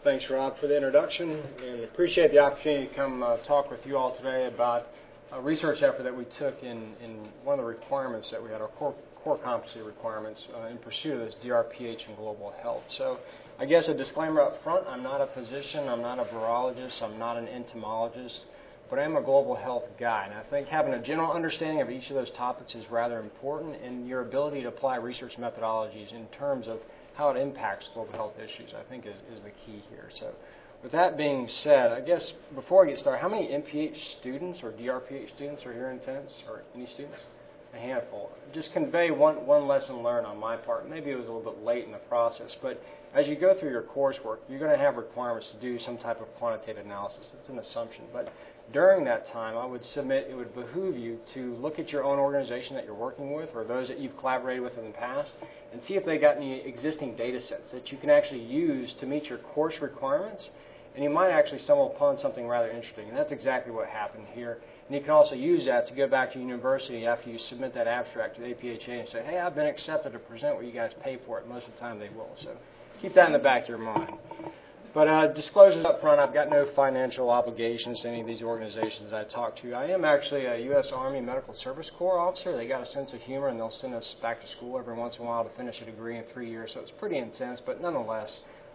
Thanks, Rob, for the introduction, and appreciate the opportunity to come talk with you all today about a research effort that we took in one of the requirements that we had, our core competency requirements in pursuit of this DRPH and global health. So I guess a disclaimer up front, I'm not a physician, I'm not a virologist, I'm not an entomologist, but I am a global health guy, and I think having a general understanding of each of those topics is rather important, and your ability to apply research methodologies in terms of how it impacts global health issues, I think, is the key here. So with that being said, I guess before I get started, how many MPH students or DRPH students are here in attendance, or any students? A handful. Just convey one lesson learned on my part. Maybe it was a little bit late in the process, but as you go through your coursework, you're going to have requirements to do some type of quantitative analysis. It's an assumption, but during that time, I would submit it would behoove you to look at your own organization that you're working with or those that you've collaborated with in the past and see if they got any existing data sets that you can actually use to meet your course requirements, and you might actually stumble upon something rather interesting, and that's exactly what happened here. And you can also use that to go back to university after you submit that abstract to the APHA and say, hey, I've been accepted to present what you guys pay for it. Most of the time they will. So keep that in the back of your mind. But disclosures up front, I've got no financial obligations to any of these organizations that I talk to. I am actually a U.S. Army Medical Service Corps officer. They got a sense of humor, and they'll send us back to school every once in a while to finish a degree in 3 years. So it's pretty intense, but nonetheless,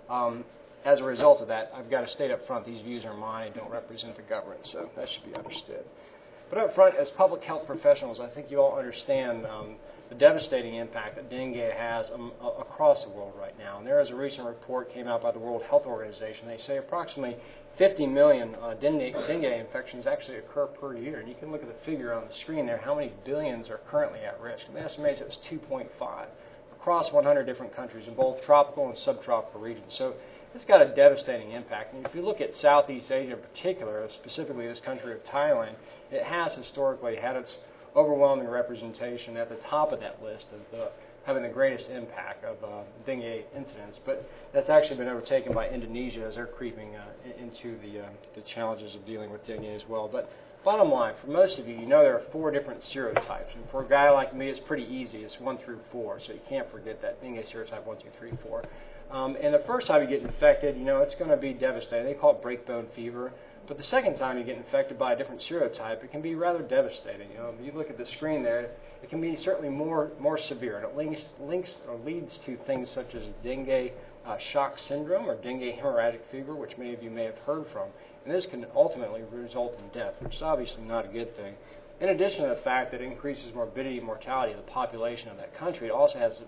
as a result of that, I've got to state up front, these views are mine and don't represent the government, so that should be understood. But up front, as public health professionals, I think you all understand the devastating impact that dengue has across the world right now. And there is a recent report came out by the World Health Organization. They say approximately 50 million dengue infections actually occur per year. And you can look at the figure on the screen there, how many billions are currently at risk. And they estimate it's 2.5 across 100 different countries in both tropical and subtropical regions. So it's got a devastating impact. And if you look at Southeast Asia in particular, specifically this country of Thailand, it has historically had its overwhelming representation at the top of that list of having the greatest impact of dengue incidents. But that's actually been overtaken by Indonesia as they're creeping into the challenges of dealing with dengue as well. But bottom line, for most of you, you know there are 4 different serotypes. And for a guy like me, it's pretty easy. It's 1 through 4, so you can't forget that dengue serotype 1, 2, 3, 4. And the first time you get infected, you know, it's going to be devastating. They call it breakbone fever. But the second time you get infected by a different serotype, it can be rather devastating. You know, if you look at the screen there, it can be certainly more severe. And it leads to things such as dengue shock syndrome or dengue hemorrhagic fever, which many of you may have heard from. And this can ultimately result in death, which is obviously not a good thing. In addition to the fact that it increases morbidity and mortality of the population of that country, it also has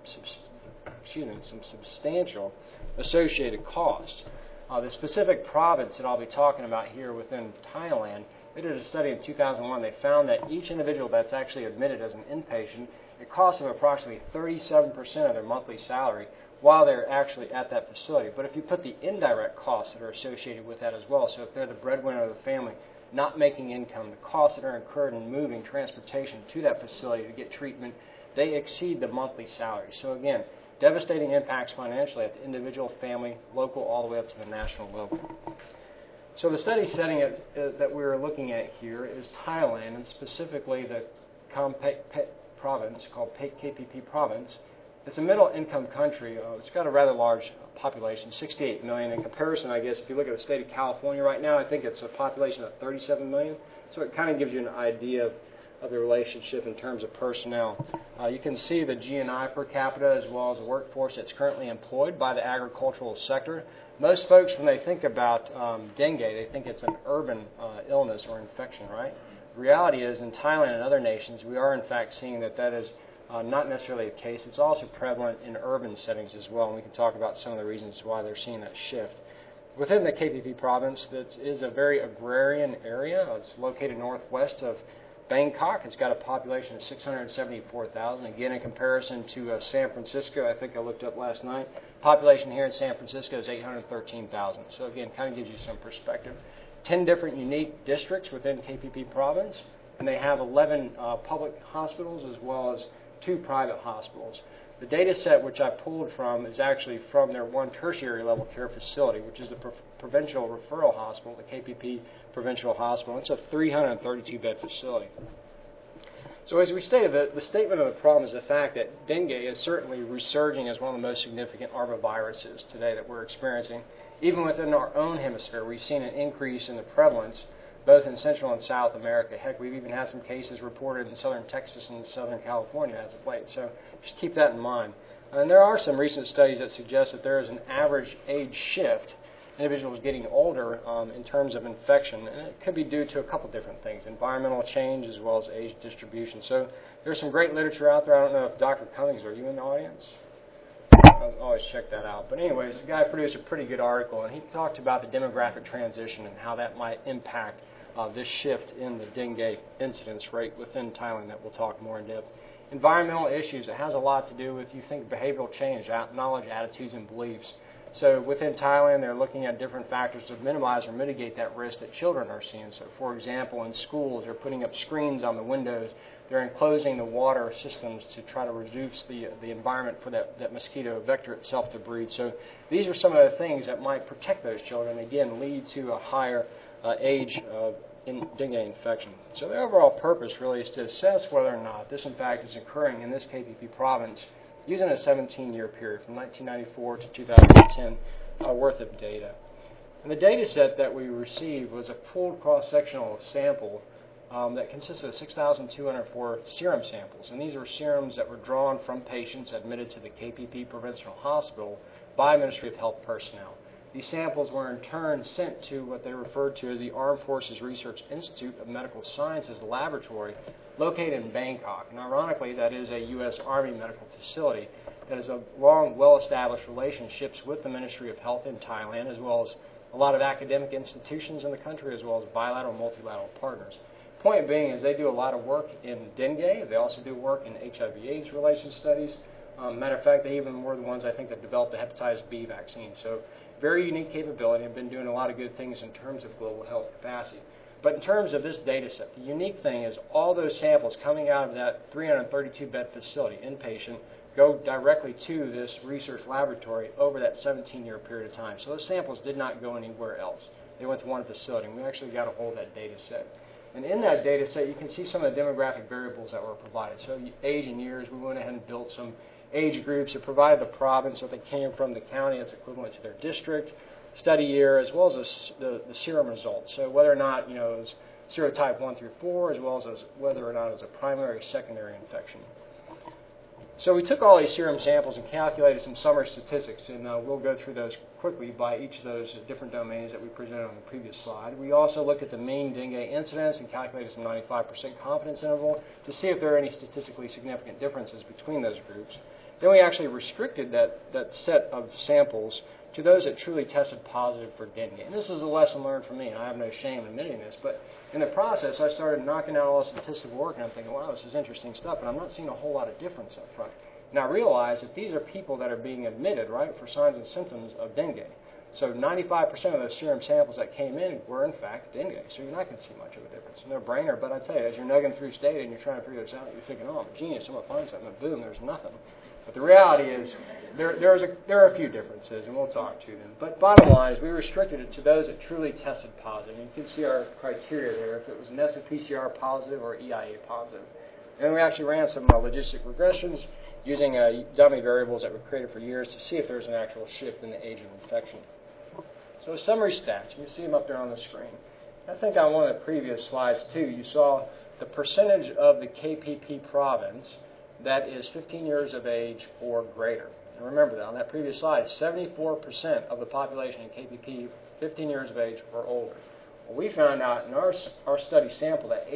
some substantial associated costs. The specific province that I'll be talking about here within Thailand, they did a study in 2001. They found that each individual that's actually admitted as an inpatient, it costs them approximately 37% of their monthly salary while they're actually at that facility. But if you put the indirect costs that are associated with that as well, so if they're the breadwinner of the family, not making income, the costs that are incurred in moving transportation to that facility to get treatment, they exceed the monthly salary. So again, devastating impacts financially at the individual, family, local, all the way up to the national level. So the study setting that we're looking at here is Thailand, and specifically the Kamphet province, called KPP province. It's a middle-income country. It's got a rather large population, 68 million. In comparison, I guess, if you look at the state of California right now, I think it's a population of 37 million. So it kind of gives you an idea of the relationship in terms of personnel. You can see the GNI per capita as well as the workforce that's currently employed by the agricultural sector. Most folks, when they think about dengue, they think it's an urban illness or infection, right? The reality is, in Thailand and other nations, we are in fact seeing that is not necessarily the case. It's also prevalent in urban settings as well, and we can talk about some of the reasons why they're seeing that shift. Within the KPP province, that is a very agrarian area. It's located northwest of Bangkok. It's got a population of 674,000. Again, in comparison to San Francisco, I think I looked up last night, population here in San Francisco is 813,000. So again, kind of gives you some perspective. 10 different unique districts within KPP province, and they have 11 public hospitals as well as 2 private hospitals. The data set which I pulled from is actually from their 1 tertiary level care facility, which is the Provincial Referral Hospital, the KPP Provincial Hospital. It's a 332-bed facility. So as we stated, the statement of the problem is the fact that dengue is certainly resurging as one of the most significant arboviruses today that we're experiencing. Even within our own hemisphere, we've seen an increase in the prevalence both in Central and South America. Heck, we've even had some cases reported in southern Texas and southern California as of late. So just keep that in mind. And there are some recent studies that suggest that there is an average age shift, individuals getting older in terms of infection. And it could be due to a couple different things, environmental change as well as age distribution. So there's some great literature out there. I don't know if Dr. Cummings, are you in the audience? I'll always check that out. But anyways, the guy produced a pretty good article, and he talked about the demographic transition and how that might impact this shift in the dengue incidence rate within Thailand that we'll talk more in depth. Environmental issues, it has a lot to do with, you think, behavioral change, knowledge, attitudes, and beliefs. So within Thailand, they're looking at different factors to minimize or mitigate that risk that children are seeing. So, for example, in schools, they're putting up screens on the windows. They're enclosing the water systems to try to reduce the environment for that mosquito vector itself to breed. So these are some of the things that might protect those children, again, lead to a higher age of dengue infection. So the overall purpose really is to assess whether or not this, in fact, is occurring in this KPP province using a 17-year period from 1994 to 2010 worth of data. And the data set that we received was a pooled cross-sectional sample that consisted of 6,204 serum samples. And these were serums that were drawn from patients admitted to the KPP Provincial Hospital by Ministry of Health personnel. These samples were in turn sent to what they referred to as the Armed Forces Research Institute of Medical Sciences laboratory located in Bangkok. And ironically, that is a U.S. Army medical facility that has a long, well-established relationships with the Ministry of Health in Thailand, as well as a lot of academic institutions in the country, as well as bilateral and multilateral partners. Point being is they do a lot of work in dengue. They also do work in HIV/AIDS relation studies. Matter of fact, they even were the ones, I think, that developed the hepatitis B vaccine. So very unique capability and been doing a lot of good things in terms of global health capacity. But in terms of this data set, the unique thing is all those samples coming out of that 332-bed facility, inpatient, go directly to this research laboratory over that 17-year period of time. So those samples did not go anywhere else. They went to one facility, and we actually got a hold of that data set. And in that data set, you can see some of the demographic variables that were provided. So age and years, we went ahead and built some age groups that provided the province, so they came from the county that's equivalent to their district, study year, as well as the serum results. So whether or not, it was serotype 1 through 4, as well as whether or not it was a primary or secondary infection. So we took all these serum samples and calculated some summary statistics, and we'll go through those quickly by each of those different domains that we presented on the previous slide. We also looked at the mean dengue incidence and calculated some 95% confidence interval to see if there are any statistically significant differences between those groups. Then we actually restricted that set of samples to those that truly tested positive for dengue. And this is a lesson learned from me, and I have no shame in admitting this, but in the process, I started knocking out all the statistical work, and I'm thinking, wow, this is interesting stuff, but I'm not seeing a whole lot of difference up front. And I realized that these are people that are being admitted, right, for signs and symptoms of dengue. So 95% of those serum samples that came in were, in fact, dengue. So you're not going to see much of a difference. No-brainer, but I tell you, as you're nugging through data and you're trying to figure this out, you're thinking, oh, I'm a genius, I'm going to find something, and boom, there's nothing. But the reality is there are a few differences, and we'll talk to them. But bottom line is we restricted it to those that truly tested positive. And you can see our criteria there, if it was an SFPCR positive or EIA positive. And then we actually ran some logistic regressions using dummy variables that were created for years to see if there's an actual shift in the age of infection. So summary stats, you can see them up there on the screen. I think on one of the previous slides, too, you saw the percentage of the KPP province that is 15 years of age or greater. And remember that on that previous slide, 74% of the population in KPP 15 years of age or older. Well, we found out in our study sample that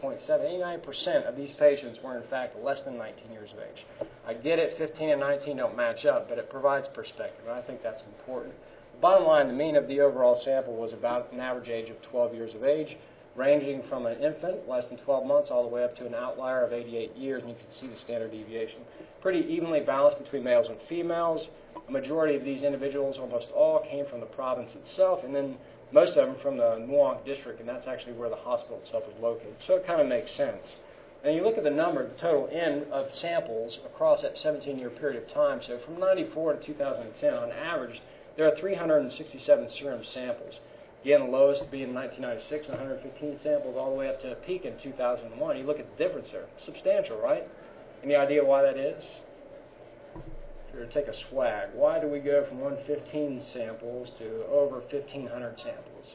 89% of these patients were in fact less than 19 years of age. I get it, 15 and 19 don't match up, but it provides perspective, and I think that's important. Bottom line, the mean of the overall sample was about an average age of 12 years of age, ranging from an infant, less than 12 months, all the way up to an outlier of 88 years, and you can see the standard deviation. Pretty evenly balanced between males and females. A majority of these individuals, almost all, came from the province itself, and then most of them from the Muang district, and that's actually where the hospital itself is located. So it kind of makes sense. And you look at the number, the total N of samples across that 17-year period of time. So from 94 to 2010, on average, there are 367 serum samples. Again, the lowest being 1996, 115 samples, all the way up to a peak in 2001. You look at the difference there. Substantial, right? Any idea why that is? Sure to take a swag. Why do we go from 115 samples to over 1,500 samples?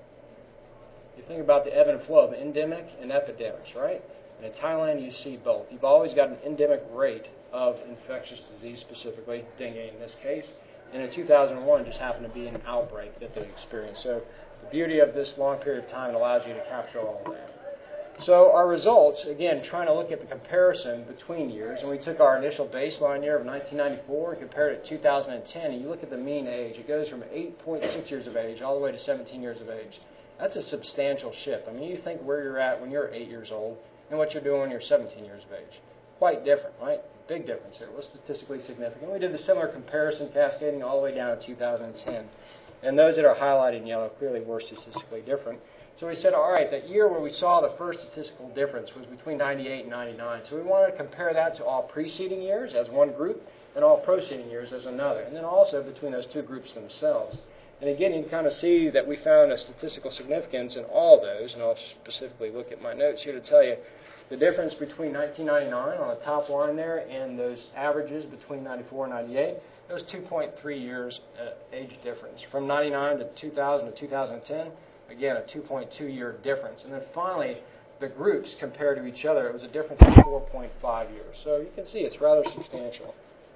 You think about the ebb and flow of endemic and epidemics, right? And in Thailand, you see both. You've always got an endemic rate of infectious disease, specifically dengue in this case. And in 2001, just happened to be an outbreak that they experienced. So the beauty of this long period of time allows you to capture all of that. So our results, again, trying to look at the comparison between years, and we took our initial baseline year of 1994 and compared it to 2010, and you look at the mean age. It goes from 8.6 years of age all the way to 17 years of age. That's a substantial shift. I mean, you think where you're at when you're 8 years old and what you're doing when you're 17 years of age. Quite different, right? Big difference here. It was statistically significant. We did the similar comparison cascading all the way down to 2010. And those that are highlighted in yellow clearly were statistically different. So we said, all right, that year where we saw the first statistical difference was between 98 and 99. So we wanted to compare that to all preceding years as one group and all preceding years as another. And then also between those two groups themselves. And again, you can kind of see that we found a statistical significance in all of those. And I'll specifically look at my notes here to tell you the difference between 1999 on the top line there and those averages between 94 and 98. There was 2.3 years age difference. From 99 to 2000 to 2010. Again, a 2.2-year difference. And then finally, the groups compared to each other, it was a difference of 4.5 years. So you can see it's rather substantial.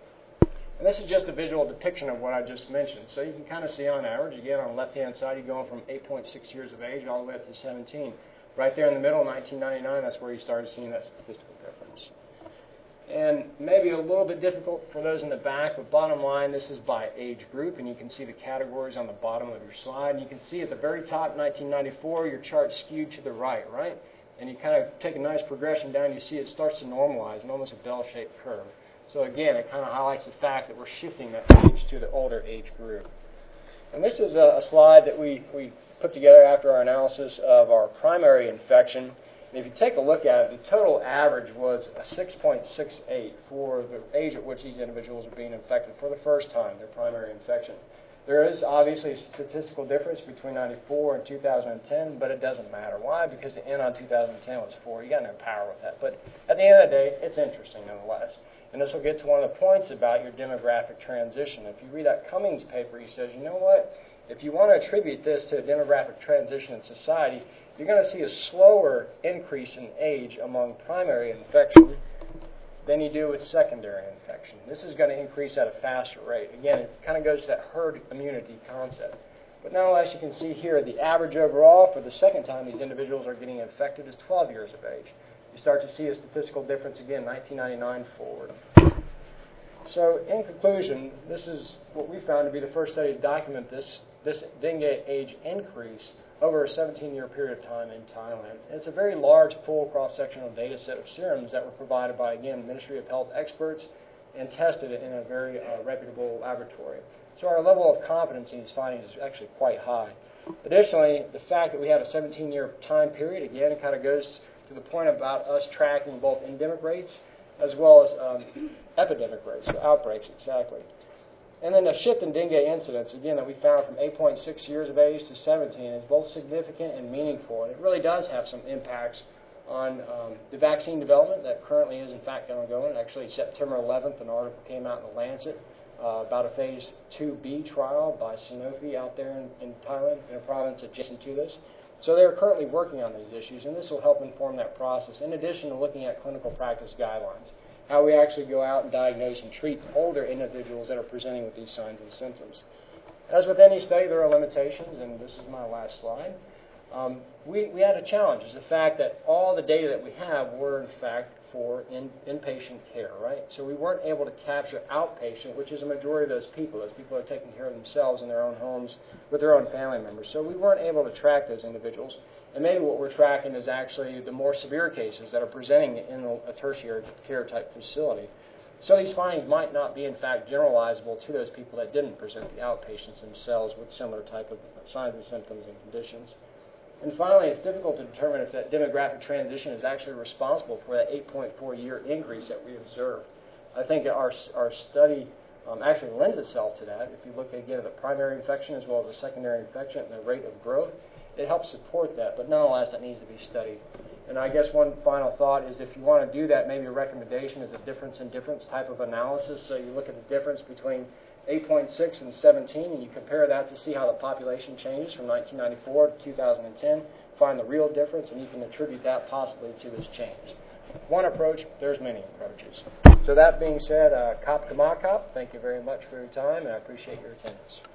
And this is just a visual depiction of what I just mentioned. So you can kind of see on average, again, on the left-hand side, you're going from 8.6 years of age all the way up to 17. Right there in the middle, 1999, that's where you started seeing that statistical difference. And maybe a little bit difficult for those in the back, but bottom line, this is by age group, and you can see the categories on the bottom of your slide. And you can see at the very top, 1994, your chart skewed to the right? And you kind of take a nice progression down, you see it starts to normalize in almost a bell-shaped curve. So again, it kind of highlights the fact that we're shifting that age to the older age group. And this is a slide that we put together after our analysis of our primary infection. And if you take a look at it, the total average was a 6.68 for the age at which these individuals are being infected for the first time, their primary infection. There is obviously a statistical difference between 94 and 2010, but it doesn't matter. Why? Because the N on 2010 was 4. You got no power with that. But at the end of the day, it's interesting nonetheless. And this will get to one of the points about your demographic transition. If you read that Cummings paper, he says, you know what? If you want to attribute this to a demographic transition in society, you're going to see a slower increase in age among primary infection than you do with secondary infection. This is going to increase at a faster rate. Again, it kind of goes to that herd immunity concept. But nonetheless, you can see here the average overall for the second time these individuals are getting infected is 12 years of age. You start to see a statistical difference again, 1999 forward. So in conclusion, this is what we found to be the first study to document this dengue age increase over a 17-year period of time in Thailand. And it's a very large, full cross-sectional data set of serums that were provided by, again, Ministry of Health experts and tested in a very reputable laboratory. So our level of confidence in these findings is actually quite high. Additionally, the fact that we had a 17-year time period, again, it kind of goes to the point about us tracking both endemic rates as well as epidemic rates, so outbreaks exactly. And then a shift in dengue incidence, again, that we found from 8.6 years of age to 17 is both significant and meaningful. And it really does have some impacts on the vaccine development that currently is, in fact, ongoing. Actually, September 11th, an article came out in The Lancet about a Phase 2B trial by Sanofi out there in Thailand, in a province adjacent to this. So they're currently working on these issues, and this will help inform that process, in addition to looking at clinical practice guidelines, how we actually go out and diagnose and treat older individuals that are presenting with these signs and symptoms. As with any study, there are limitations, and this is my last slide. We had a challenge. It's the fact that all the data that we have were, in fact, for inpatient care, right? So we weren't able to capture outpatient, which is a majority of those people. Those people are taking care of themselves in their own homes with their own family members. So we weren't able to track those individuals. And maybe what we're tracking is actually the more severe cases that are presenting in a tertiary care type facility. So these findings might not be, in fact, generalizable to those people that didn't present the outpatients themselves with similar type of signs and symptoms and conditions. And finally, it's difficult to determine if that demographic transition is actually responsible for that 8.4-year increase that we observed. I think our study actually lends itself to that. If you look again at the primary infection as well as the secondary infection and the rate of growth, it helps support that. But nonetheless, that needs to be studied. And I guess one final thought is if you want to do that, maybe a recommendation is a difference in difference type of analysis. So you look at the difference between 8.6 and 17, and you compare that to see how the population changes from 1994 to 2010, find the real difference, and you can attribute that possibly to this change. One approach, there's many approaches. So that being said, Kop Kamakop, thank you very much for your time, and I appreciate your attendance.